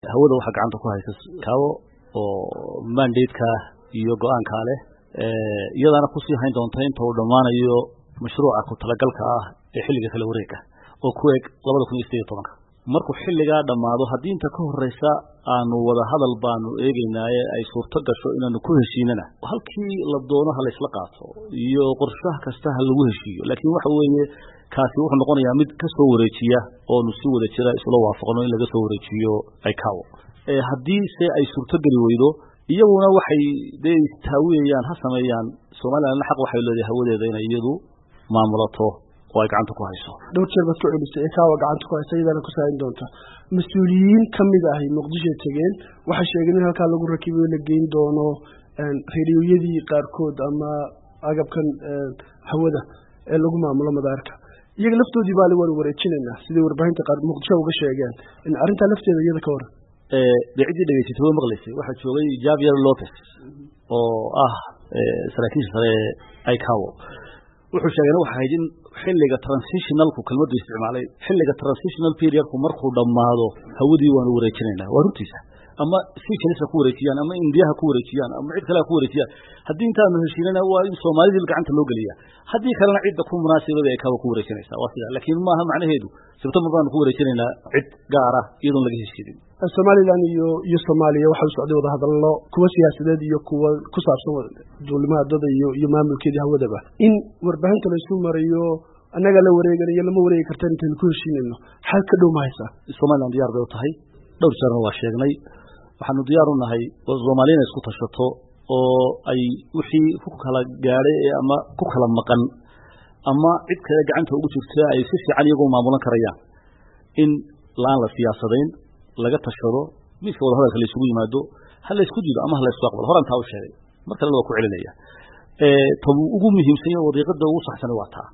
hawada waxa gacanta ku haysa kaawo oo mandate-ka iyo go'aanka leh iyadana ku sii hayn doonta inta uu dhamaanayo mashruuca ku talagalka ah ee xilliga kala wareega oo ku eeg 2018 markuu xilliga dhamaado hadii inta ka horeysa aanu wada hadal baanu eegaynaaye ay suurto gasho inaanu ku heshiinana halkii la doono hal isla qaato iyo qorshaha kasta hal lagu heshiiyo laakiin waxa weeye kaasi wuxuu noqonayaa mid ka soo wareejiya oo nu si wada jira isla waafaqno in laga soo wareejiyo ay kaawo hadii se ay suurto gali weydo iyaguna waxay taawiyayaan ha sameeyaan Soomaaliland xaq waxay leedahay hawadeeda inay iyadu maamulato oo ay gacanta ku hayso dhowr jeer baad ku celisay kaawo gacanta ku hayso iyadana ku saarin doonta mas'uuliyiin kamid ah Muqdisho tageen waxa sheegeen in halka lagu rakibo la geyn doono reeriyadii qaarkood ama agabkan hawada ee lagu maamulo madaarka iyaga laftoodii baa la wareejinayna sidii warbaahinta qaar Muqdisho uga sheegeen in arinta lafteeda iyada ka waran decidii dhageysatay way maqlaysay waxa joogay Javier Lopez oo saraakiil sare ay kaawo wuxuu sheegay waxa ay in xilliga transitional ku kalmadu isticmaalay xilliga transitional period ku markuu dhamaado hawadii waan wareejinayna waa runtiisa ama si kale ku wareejiyaan ama Indiyaha ku wareejiyaan ama cid kale ku wareejiyaan hadii inta heshiinana waa in Soomaalidu gacanta loo galiya hadii kalena cid ku munaasabada ay kaawo ku wareejinaysa waa sida laakiin maaha macnaheedu sababta ma baan ku wareejinayna cid gaar ah iyadoo laga heshiinin Soomaaliland iyo Soomaaliya waxa uu socday wada hadallo kuwa siyaasadeed iyo kuwa ku saabsan dawladnimada iyo maamulkeeda hawadaba in warbaahinta la isku mariyo anaga la wareeganayo lama wareegi kartaan inta ku heshiinayno xal ka dhow ma haysa Soomaaliland diyaar bay u tahay dhowr jeer waa sheegnay waxaanu diyaar u nahay Soomaaliland isku tashato oo ay wixii ku kala gaaray ama ku kala maqan ama cid kale gacanta ugu jirta ay si fiican iyagu maamulan karayaan in la siyaasadeyn laga tashado miiska wada hadalka la isugu yimaado hal la isku diido ama hal la isku aqbalo horan taa u sheegay marka la ku celinaya tan ugu muhiimsan oo wadiiqada ugu saxsan waa taa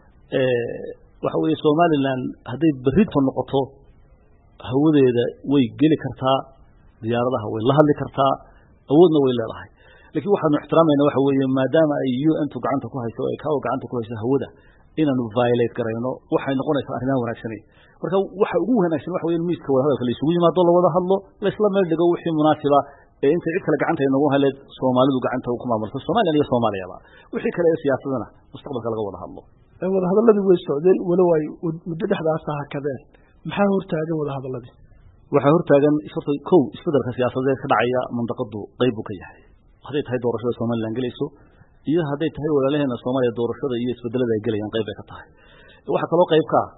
waxa weeye Soomaaliland haday barito noqoto hawadeeda way gali kartaa diyaaradaha way la hadli kartaa awoodna way leedahay laakiin waxaanu ixtiraamayna waxa weeye maadaama ay UN gacanta ku hayso ay kaawo gacanta ku hayso hawada inaanu violate garayno waxay noqonaysaa arrin wanaagsan marka waxa ugu wanaagsan waxa weeye miiska wada hadalka la isugu yimaado la wada hadlo la isla meel dhigo wixii munaasiba ee inta cid kale gacanta inagu haleed Soomaalidu gacanta ku maamulto Soomaaliland iyo Soomaaliyaba wixii kale ee siyaasadana mustaqbalka laga wada hadlo wada hadalladii way socdeen walow ay muddo dhexdaas ah kadeen maxaa hortaagan wada hadalladii waxa hortaagan isbedelka siyaasadeed ka dhacaya mandaqadu qayb ka yahay haday tahay doorashada Soomaaliland galayso iyo haday tahay walaalaheena Soomaaliya doorashada iyo isbedelada ay galayaan qayb ka tahay waxa kale oo qayb ka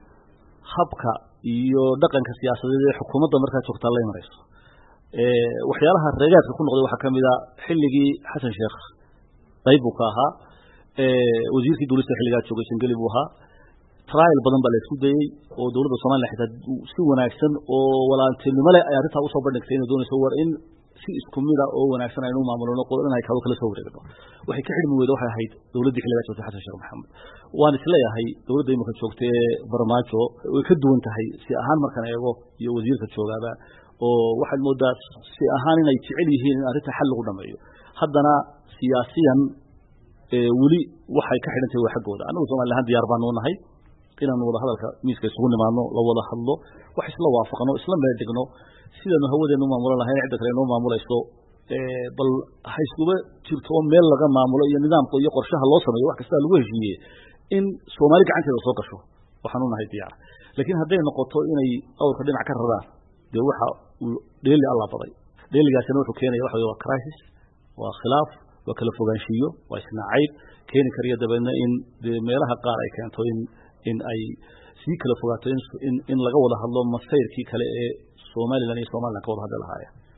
habka iyo dhaqanka siyaasadeed ee xukuumadda markaa joogta la imarayso waxyaalaha reegaadka ku noqday waxa kamid ah xilligii Xasan Sheekh qayb uu ka ahaa wasiirkii dawladda xilliga joogay Singeli buu ahaa trial badan baa la isku dayay oo dawladda Soomaaliland xitaa si wanaagsan oo walaaltinimo leh ay arrinta u soo bandhigtay inay doonayso war in si isku mid ah oo wanaagsan ay u maamulno qodob ay kala soo wareegto waxay ka xidhmi weydo waxay ahayd dawladda xilliga joogtay Xasan Sheekh Maxamed waan isleeyahay dawladda imika joogtay Barmaajo way ka duwan tahay si ahaan markan eego iyo wasiirka joogaba oo waxaad moodaa si ahaan inay jecel yihiin in arrinta xal lagu dhameeyo haddana siyaasiyan wali waxay ka xidhantay wax xagooda anagu Soomaaliland diyaar baan u nahay inaan wada hadalka miiska isugu nimaadno la wada hadlo wax isla waafaqno isla meel dhigno sidanu hawadeenu maamulan lahayn cid kale inoo maamulayso bal haysuba jirto meel laga maamulo iyo nidaamka iyo qorshaha loo sameeyo wax kasta lagu heshiiyay in Soomaali gacanteeda soo gasho waxaan u nahay diyaar laakiin haday noqoto inay awrka dhinac ka radaan waxa dheeli Allah baday dheeligaasina wuxuu keenayaa waxa waa crisis waa khilaaf waa kala fogaanshiyo waa isnaacayb keeni kariya dabeedna in meelaha qaar ay keento in ay si kala fogaato in laga wada hadlo masayrkii kale ee Soomaaliland iyo Soomaaliland ka wada hadlaaya